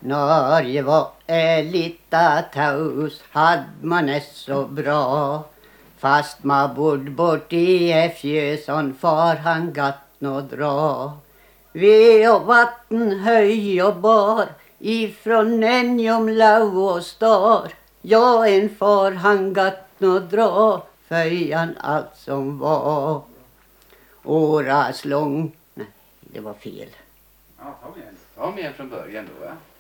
Norge var lite taus, hade man är så bra. Fast man bodde bort i Fjösson, far han gatt nå dra. Ved och vatten höj och bar, ifrån Nenjom, Lau och Star. Ja, en far han gatt nå dra, föjan allt som var. Åras lång. Nej, det var fel. Ja, ta med från början då, va?